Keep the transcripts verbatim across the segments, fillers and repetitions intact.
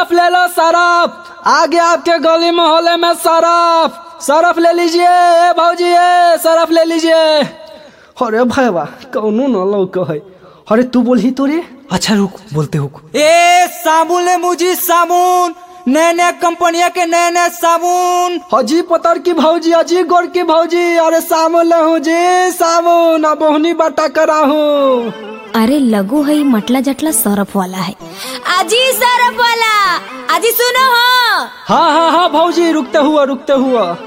सरफ ले लो सरफ, आगे आपके गली मोहल्ले में सरफ सरफ ले लीजिए। ए भौजी ए सरफ ले लीजिए। अरे भाईवा कौनो न लौक है। अरे तू बोल ही तो रे। अच्छा रुक बोलते हो। ए साबुन ले मुझी साबुन, नए नए कंपनिया के नए नए साबुन। हजी पतर की भौजी, अजी गोर की भौजी। अरे साबुन ले हूँ जी साबुन, अब ओहनी बाटा करा हूँ। अरे लगू है मटला जटला सरफ वाला है। आजी सरफ वाला, आजी सुनो हो। हाँ हाँ हाँ भौजी रुकते हुआ रुकते हुआ।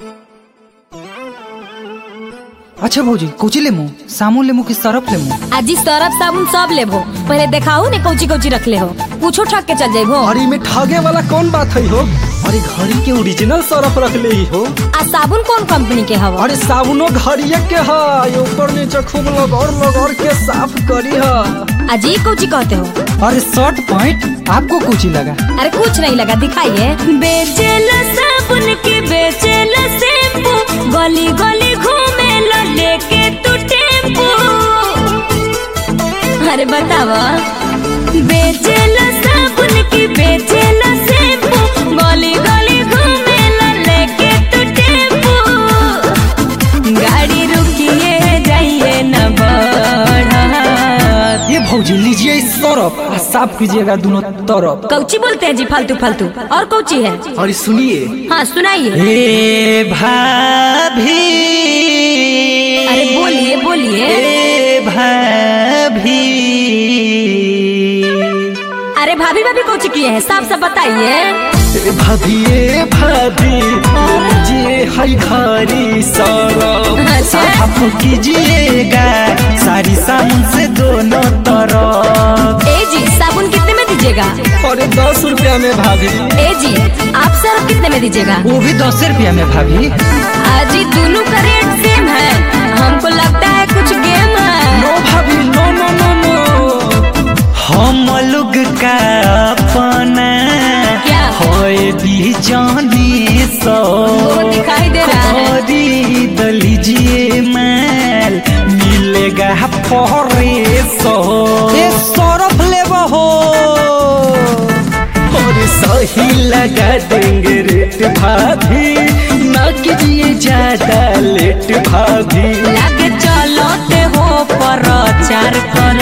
अच्छा भौजी कोची लेमु, साबुन लेमु कि सरफ लेमु? आजी सरफ साबुन सब लेबो, पहले देखाओ ने कौची कौची रख ले हो, पूछो ठग के चल जाइबो। अरे में ठगे वाला कौन बात है हो। अरे घड़ी के ओरिजिनल सरफ रख ले ही हो। आ साबुन कौन कंपनी के हवा? अरे साबुनो घड़िया के है, ऊपर नीचे खूब लगौर लगौर के साफ करी है। आजी कौची कहते हो? अरे शर्ट पैंट आपको कोची लगा? अरे कुछ नहीं लगा, दिखाइए। बेचेला साबुन के बेचेला शैम्पू, गली गली घूमे ला लेके तू टेम्पू। अरे बतावा। बेचेला साबुन की बेचेला शैम्पू, गली गली घूमे ला लेके तू टेम्पू। गाड़ी रुकिए जाइए न बढ़ा। ये भौजी लीजिए इस सरफ, साफ कीजिएगा दोनों तरफ। कौची बोलते हैं जी फालतू फालतू? और कौची है? अरे सुनिए। हाँ सुनाइए। ए भाभी, अरे बोलिए बोलिए। ए भाभी, अरे भाभी भाभी कौची किए हैं, साफ साफ बताइए। ए भाभी ए भाभी लीजिए है घड़ी सरफ, अच्छा। साफ कीजिएगा सारी साबुन से दोनों तरफ। ए जी साबुन कितने में दीजिएगा? अरे दस रुपया में भाभी। ए जी आप सरफ कितने में दीजिएगा? वो भी दस रुपया में भाभी। जी दोनों का रेट सेम है, हमको लगता है कुछ गेम है। नो भाभी नो नो नो नो। हम लोग का अपना क्या? होए भी जाने सो, वो दिखाई दे रहा है। खरीद लीजिए माल मिलेगा फरे सो। ये सरफ लेबो हो, और सही लगा देंगे रेट भाभी, ना कीजिए ज्यादा लेट भाभी। लागे चलोते हो प्रचार करो।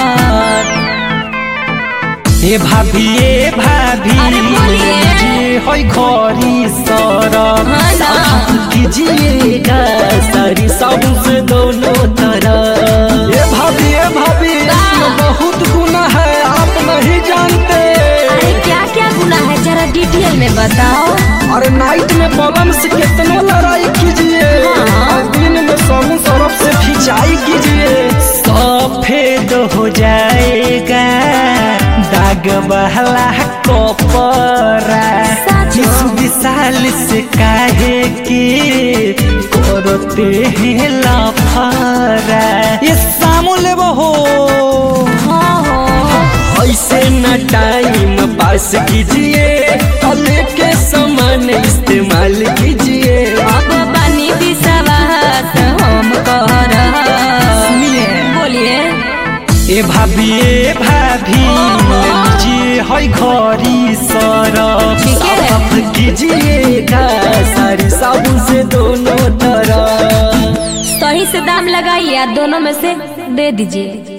ए भाभी ए भाभी, अरे बोलिए। होई घड़ी सरफ, हाँ ना। साफ कीजिएगा सारी साबुन से दोनों तरफ। ये भाभी ये भाभी इसमें बहुत गुना है, आप नहीं जानते। अरे क्या क्या गुना है जरा डिटेल में बताओ। अरे नाइट में बलम से कितना लड़ाई कीजिए, हाँ। दिन में साबुन सरफ से खिंचाई कीजिए, सफेद हो जाएगा दाग बहला कपड़ा। इस विशाल से काहे के करते हैं लफड़ा। ये साबुन लेबो हो, हाँ हो। ऐसे न टाइम पास कीजिए, कले के सामान इस्तेमाल कीजिए। अब बनी विश्वास हम कर। सुनिए। बोलिए। ए भाभी ए भाभी लीजिए है घड़ी सरफ, ठीक है। साफ कीजिएगा सारी साबुन से दोनों तरफ। सही से दाम लगाइए, दोनों में से दे दीजिए।